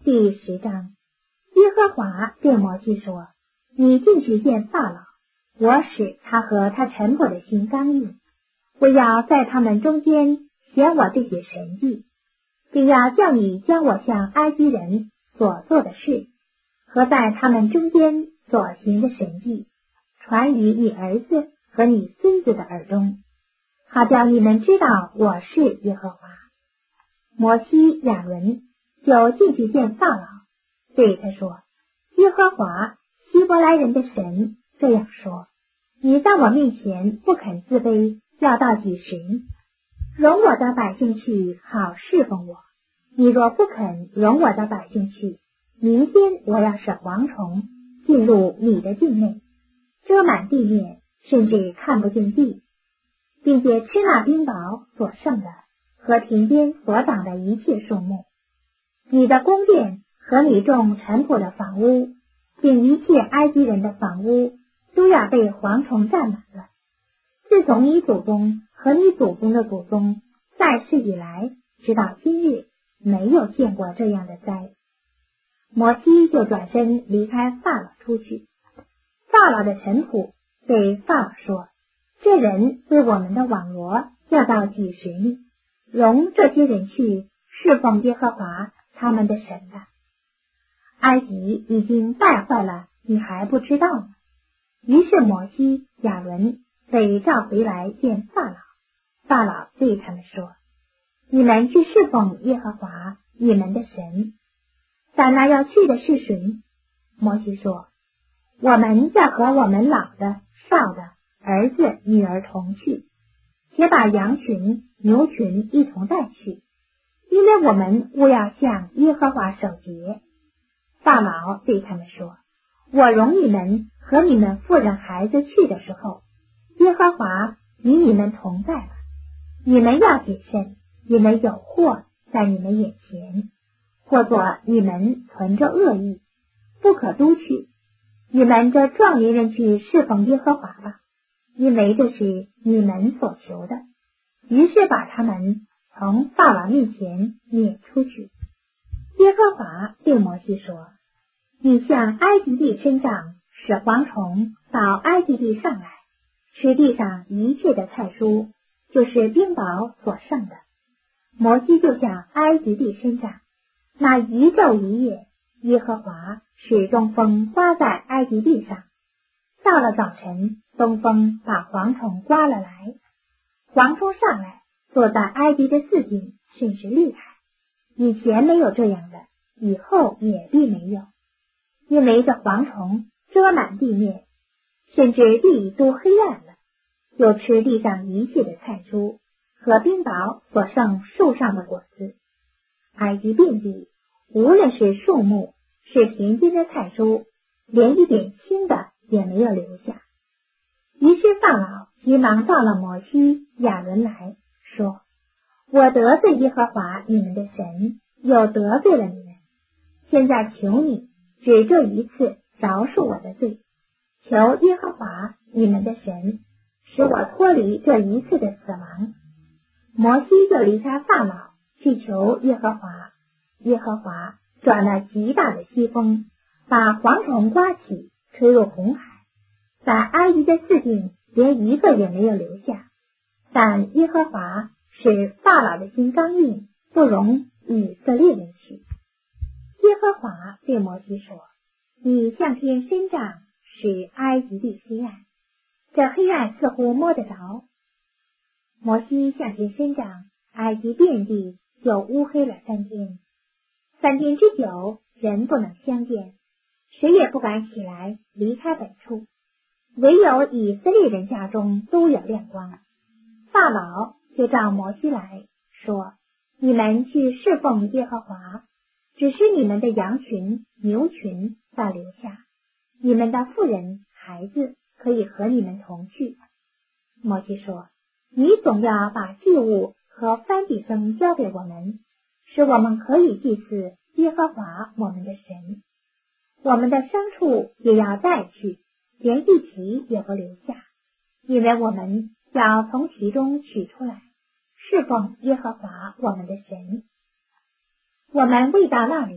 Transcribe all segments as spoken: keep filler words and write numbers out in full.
第十章，耶和华对摩西说：你进去见法老，我使他和他臣仆的心刚硬，我要在他们中间显我这些神迹，并要叫你将我向埃及人所做的事和在他们中间所行的神迹传于你儿子和你孙子的耳中，好叫你们知道我是耶和华。摩西、亚伦就进去见法老，对他说：耶和华希伯来人的神这样说，你在我面前不肯自卑，要到几时？容我的百姓去，好侍奉我。你若不肯容我的百姓去，明天我要使蝗虫进入你的境内，遮满地面，甚至看不见地，并且吃那冰雹所剩的和田间所长的一切树木。你的宫殿和你众臣仆的房屋，并一切埃及人的房屋，都要被蝗虫占满了。自从你祖宗和你祖宗的祖宗在世以来，直到今日，没有见过这样的灾。摩西就转身离开法老出去。法老的臣仆对法老说：这人为我们的网罗要到几时呢？容这些人去侍奉耶和华他们的神吧。埃及已经败坏了，你还不知道吗？于是摩西、亚伦被召回来见法老。法老对他们说：你们去侍奉耶和华你们的神。但那要去的是谁？摩西说：我们要和我们老的、少的、儿子、女儿同去，且把羊群、牛群一同带去，因为我们务要向耶和华守节。法老对他们说：我容你们和你们妇人孩子去的时候，耶和华与你们同在了。你们要谨慎，因为有祸在你们眼前，或作你们存着恶意，不可都去。你们这壮年人去侍奉耶和华吧，因为这是你们所求的。于是把他们从法老面前撵出去。耶和华对摩西说：你向埃及地伸杖，使蝗虫到埃及地上来，吃地上一切的菜蔬，就是冰雹所剩的。摩西就向埃及地伸杖，那一昼一夜，耶和华使东风刮在埃及地上。到了早晨，东风把蝗虫刮了来，蝗虫上来，坐在埃及的四境，甚是厉害。以前没有这样的，以后也必没有。因为这蝗虫遮满地面，甚至地都黑暗了，又吃地上一切的菜蔬和冰雹所剩树上的果子。埃及遍地，无论是树木，是田间的菜蔬，连一点青的也没有留下。于是法老急忙召了摩西、亚伦来，说：我得罪耶和华你们的神，又得罪了你们，现在求你只这一次饶恕我的罪，求耶和华你们的神使我脱离这一次的死亡。摩西就离开法老，去求耶和华。耶和华转了极大的西风，把蝗虫刮起，吹入红海，在埃及的四境连一个也没有留下。但耶和华使法老的心刚硬，不容以色列人去。耶和华对摩西说：你向天伸杖，使埃及地黑暗。这黑暗似乎摸得着。摩西向天伸杖，埃及遍地就乌黑了三天。三天之久，人不能相见，谁也不敢起来离开本处，唯有以色列人家中都有亮光。法老就召摩西来说：你们去侍奉耶和华，只是你们的羊群、牛群要留下，你们的妇人、孩子可以和你们同去。摩西说：你总要把祭物和燔祭牲交给我们，使我们可以祭祀耶和华我们的神。我们的牲畜也要带去，连一蹄也不留下，因为我们要从其中取出来，侍奉耶和华我们的神。我们未到那里，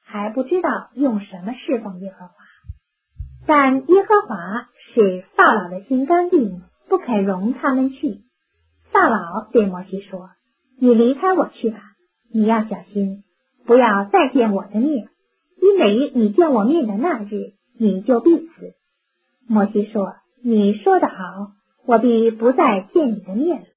还不知道用什么侍奉耶和华。但耶和华使法老的心刚硬，不肯容他们去。法老对摩西说：你离开我去吧，你要小心，不要再见我的面，因为你见我面的那日，你就必死。摩西说：你说得好，我必不再见你的面了。